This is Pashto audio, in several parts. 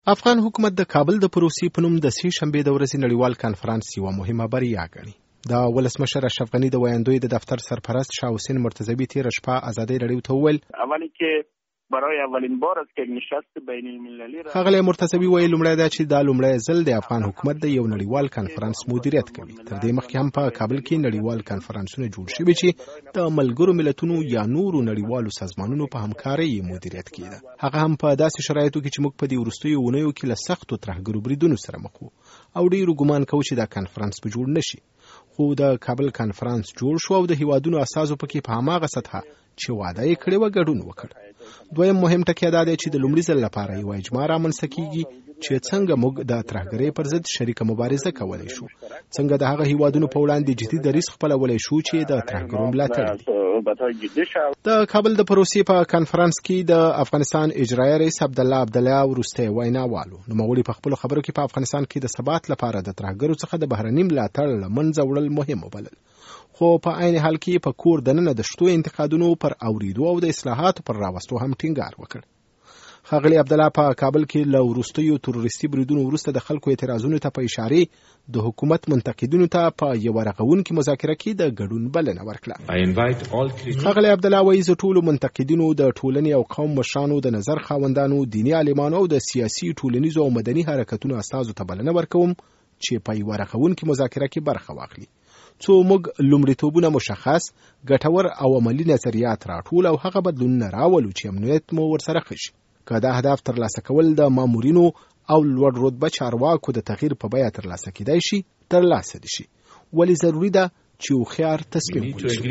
افغان حکومت د کابل د پروسې په نوم د سې شنبې د ورځې نړیوال کانفرنس یوه مهمه بریا ګڼي. د ولسمشر اشرف غني د ویاندوی د دفتر سرپرست شاه حسین مرتضوی تېره شپه ازادۍ رادیو ته وویل اولی که برای اولین بار است که نشست بین المللی را ښاغلی مرتضوی ویل لومړی دا چې دا لومړی ځل د افغان حکومت د یو نړیوال کانفرنس مدیریت کوي. تر دې مخکې هم په کابل کې نړیوال کانفرنسونه جوړ شوي چې د ملګرو ملتونو یا نورو نړیوالو سازمانونو په همکارۍ یې مدیریت کېده. هغه هم په داسې شرایطو کې چې موږ په دې وروستیو اونیو کې له سختو ترهګرو بریدونو سره مخ وو او ډېرو ګمان کوو چې دا کانفرنس به جوړ نشي. خو د کابل کانفرنس جوړ شو او د هیوادونو اساسو پکې په هماغه سطحه چې وعده یې کړې وه ګډون وکړ. دویم مهم ټکی دا دی چې د لومړي ځل لپاره یوه اجماع رامنځته کیږي چې څنګه موږ د ترهګرۍ پر ضد شریکه مبارزه کولی شو، څنګه د هغه هیوادونو په وړاندې جدي دریځ خپلولی شو چې د ترهګرو ملاتړ دي. د کابل د پروسې په کانفرنس کې د افغانستان اجرایي رئیس عبدالله عبدالله وروستی ویناوالو نوموړي په خپلو خبرو کې په افغانستان کې د ثبات لپاره د ترهګرو څخه د بهرني ملاتړ له منځه وړل مهم وبلل، خو په عین حال کې په کور دننه د شتو انتقادونو پر اوریدو او د اصلاحاتو پر راوستو هم ټینګار وکړ. ښاغلی عبدالله په کابل کې له وروستیو تروریستي بریدونو وروسته د خلکو اعتراضونو ته په اشارې د حکومت منتقدینو ته په یوه رغونکې مذاکره کې د ګډون بلنه ورکړه. ښاغلی عبدالله وایي زه ټولو منتقدینو د ټولنې او قوم مشرانو د نظر خاوندانو، دیني عالمانو او د سیاسي، ټولنیزو او مدني حرکتونو استازو ته بلنه ورکوم چې په یوه رغونکې مذاکره کې برخه واخلي، څو موږ لومړیتوبونه مشخص، ګټور او عملي نظریات راټول او هغه بدلونونه راولو چې امنیت مو ورسره ښه شي. که دا هدف ترلاسه کول د مامورینو او لوړ رتبه چارواکو د تغییر په بیه ترلاسه کیدای شي، ترلاسه دي شي، ولې ضروري ده چې هوښیار تصمیم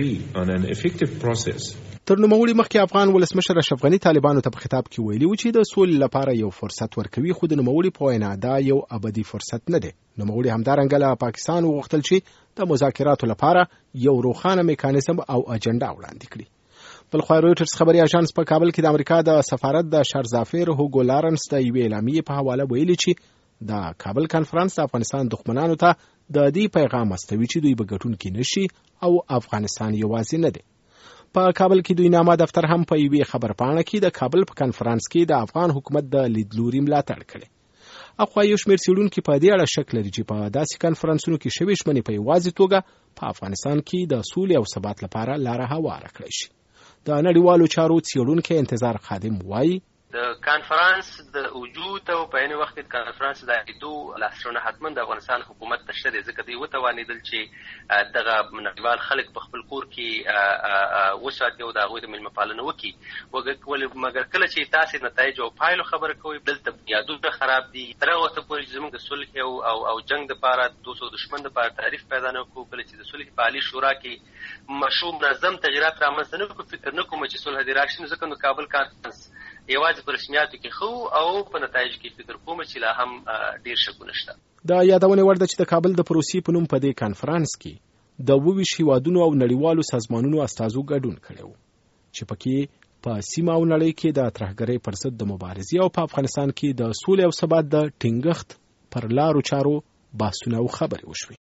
ونیسو. تر نوموړي مخکې افغان ولسمشر اشرف غني طالبانو ته په خطاب کې ویلي و چې د سولې لپاره یو فرصت ورکوي، خو د نوموړي په وینا دا یو ابدي فرصت نه دی. نوموړي همدارنګه له پاکستان وغوښتل چې د مذاکراتو لپاره یو روښانه میکانیزم او اجنډا وړاندې کړي. بلخوا رویټرز خبري اژانس په کابل کې د امریکا د سفارت د شرزافیر هوګو لارنس د یوې اعلامیې په حواله ویلي چې د کابل کانفرنس د افغانستان دښمنانو ته د دې پیغام استوي چې دوی به ګټونکي نشي او افغانستان یوازې نه دی. په کابل کې دوی نامه دفتر هم په یوې خبرپاڼه کې د کابل په کانفرنس کې د افغان حکومت د لیدلوري ملاتړ کړی. اخوا یو شمېر څېړونکي په دې اړه شک لري چې په داسې کانفرنسونو کې شوې ژمنې په یوازې توګه په افغانستان کې د سولې او ثبات لپاره لاره هواره کړی شي. د نړیوالو چارو څېړونکی انتظار خادم وایي د کانفرنس د وجود او په عین وخت کې کانفرنس د عقیدو لاسرونه حتما د افغانستان حکومت ته شته، ځکه دوی وتوانېدل چې دغه نړیوال خلک په خپل کور کې وساتي او د هغوی د مېلمه پالنه وکړي. مګر کله چې تاسې نتایج او پایلو خبره کوئ، دلته بنیادونه خراب دي. تر هغه وخته پورې چې زموږ د صلح او جنګ دپاره دوست او دښمن دپاره تعریف پیدا نه کړو، کله چې د صلح په عالي شورا کې مشروع منظم تغییرات رامنځته نه کړو، فکر نه کوم چې صلح دې راشي. ځکه نو کابل کانفرنس یوازې په رسمیاتو کې خو او په نتایجو کې فکر کوم چې لا هم ډېر شکونه شته. د یادونې وړ ده چې د کابل د پروسې په نوم په دې کانفرنس کې د 22 هیوادونو او نړیوالو سازمانونو استازو ګډون کړی و چې پکې په سیمه او نړۍ کې د ترهګرۍ پر ضد د مبارزې او په افغانستان کې د سولې او ثبات د ټینګښت پر لارو چارو بحثونه او خبرې وشوې.